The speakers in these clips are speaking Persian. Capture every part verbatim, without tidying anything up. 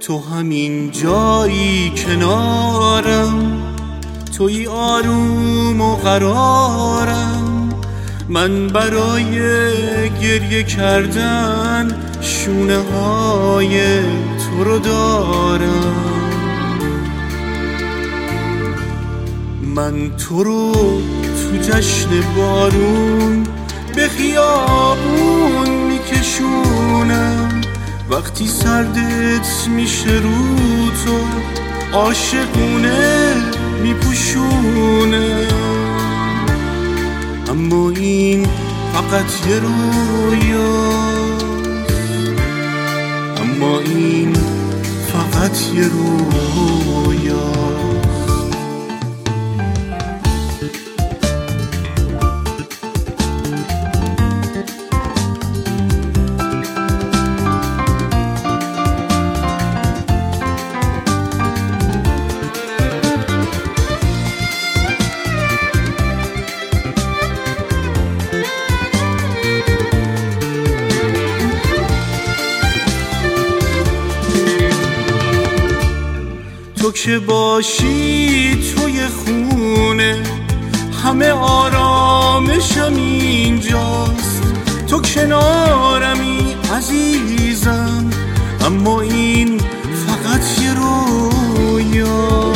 تو همین جایی کنارم، توی آروم و قرارم. من برای گریه کردن شونه های تو رو دارم. من تو رو تو جشن بارون به خیابون میکشونم، وقتی سردت میشه رو تو عاشقونه میپوشونم. اما این فقط یه رویاست، اما این فقط یه رویاست. تو که باشی توی خونه همه آرامشم اینجاست. تو کنارمی عزیزم، اما این فقط یه رویاست.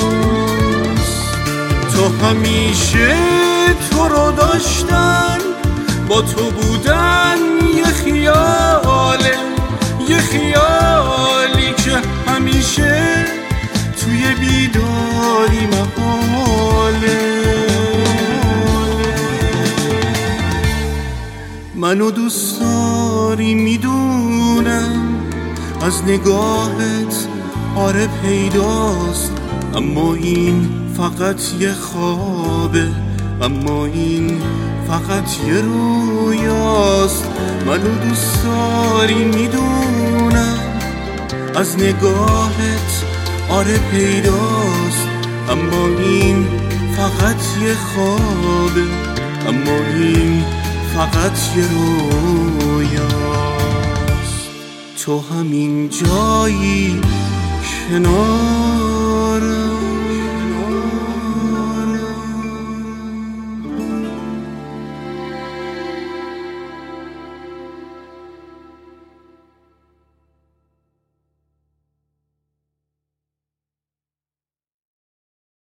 تو همیشه تو رو داشتن، با تو بودن یه خیاله، یه خیالی که همیشه توی بیداری محاله. منو دوست داری میدونم، از نگاهت آره پیداست. اما این فقط یه خوابه، اما این فقط یه رویاست. منو دوست داری میدونم، از نگاهت آره پیداست. اما این فقط یه خوابه، اما این فقط یه رویاست. تو همین جایی کنار